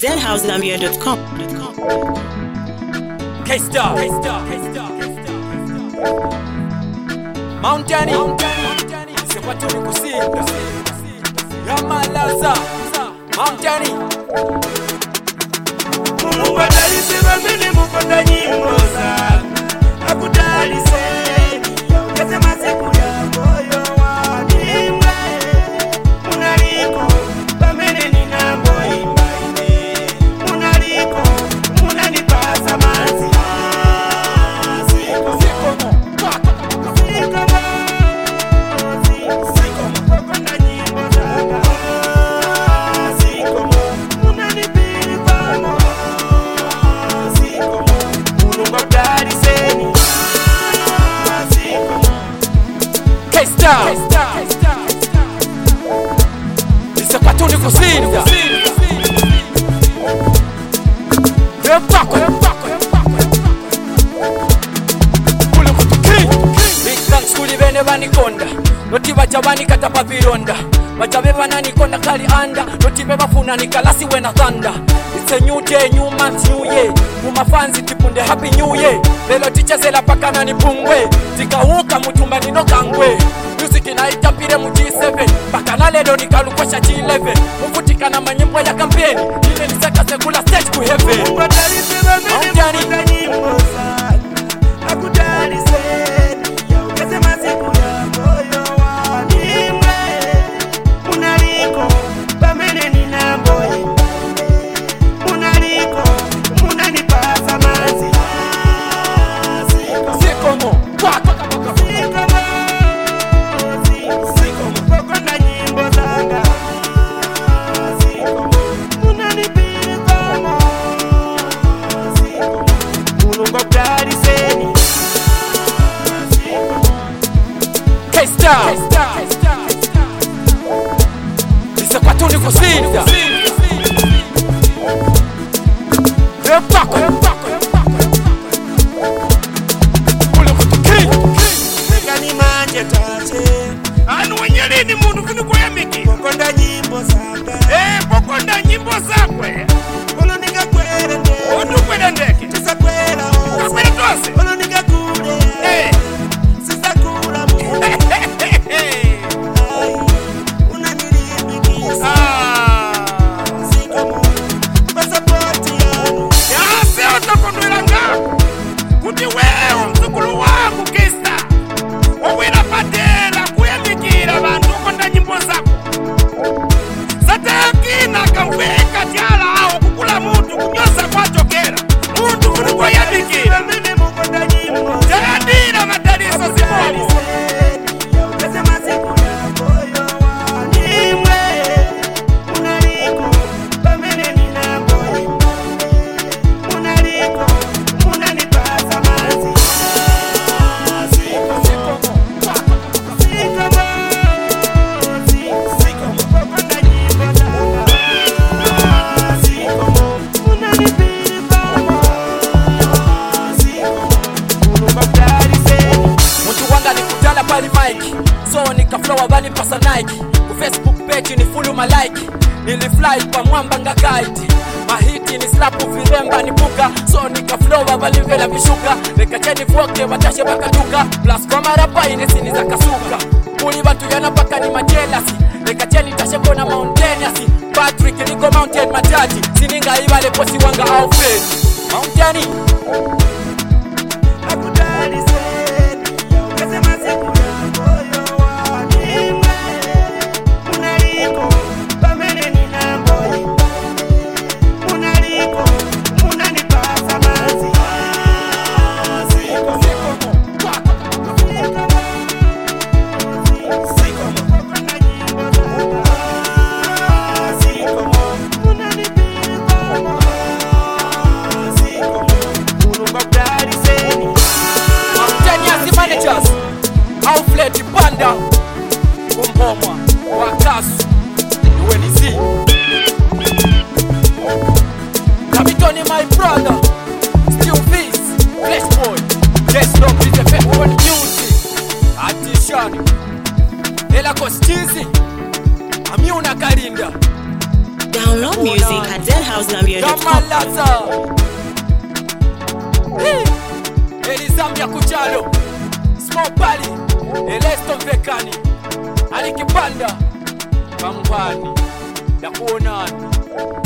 zhousegambia.com. K-Star, Mountain, Sepaturi kusinda Ramalaza, Mountain. Mungu atalisema mimi mukota nyimbo zangu. Akutaliseni ukasema siku ya moyo wangu. Munaliko pamene ninamboimba ine. Munaliko munanipasa mazi. Sepaturi kusinda Kule kutuki Big Bang skuli bene banikonda Noti bacha banikata papironda Bacha beba nanikonda kali anda Noti beba funa nikalasi wena thanda. It's a new day, new month, new year Muma fanzi tipunde happy new year Lelo ticha zela paka nani pungwe Tika uka mutumba nino kangwe Music inaitapire mu G7 Baka na lelo nikalukosha G11 Mufutika na manyimbo ya kampeni Nile nisaka sekula stage ku heaven Mungu atalisema mimi mukota nyimbo zangu. Akutaliseni ukasema siku ya moyo wangu. Munaliko pamene ninamboimba. Munaliko munanipasa mazi. Sikomo K-Star Sepaturi kusinda Kule kutuki Mekani manje tate. Anu wenyelini mundu kinu kwa miki. Pokonda nyimbo zaka. Pokonda nyimbo zakwe. Olo nika kwele ndeke. Ondu kwele ndeke. Tisa kwela ose. Kakwele tose. Olo nika kule. Sisa kula mu. Unaniribikisa. Sikomo. Pasapoti yangu. Ya seo tokondwela ngako. Kuti wewe mzukulu wangu K-Star. Wawina patela kuyamikira bantu konda nyimbo zako. Satakina kaweka tiala au kukula mutu kunyosa kwa chokera. Mutu kuliko yamikira. Mimi mukonda nyimbo. Jadira matariso ziboli. Ukasema siku ya moyo wangu. Munaliko pamene ninamboimba. Munaliko munanipasa mazi. Muntu wanga nikutala pali Mike So nikaflowa bani pasa Nike Ku Facebook page ni follow my like Nilifly kwa mwamba nga guide Mahiti ni slapu viremba ni buka So nikaflowa bali vela vishuka Nekacheni fuoke watashe bakaduka Plus kwa marapa inesini za kasuka Kuli batu yana baka ni majelasi Nekacheni tashe kona mountainasi Patrick niko mountain majaji Sininga ibale posi wanga au fred Mountaini Akutaliseni ukasema siku ya moyo wangu. Munaliko pamene ninamboimba. Munaliko munanipasa mazi. Munanipasa mazi. Download music at deadhousegambia.com. Elizambia Kuchalo Small Pali Elesto Mvekani Alikipanda Kampani ya kuonani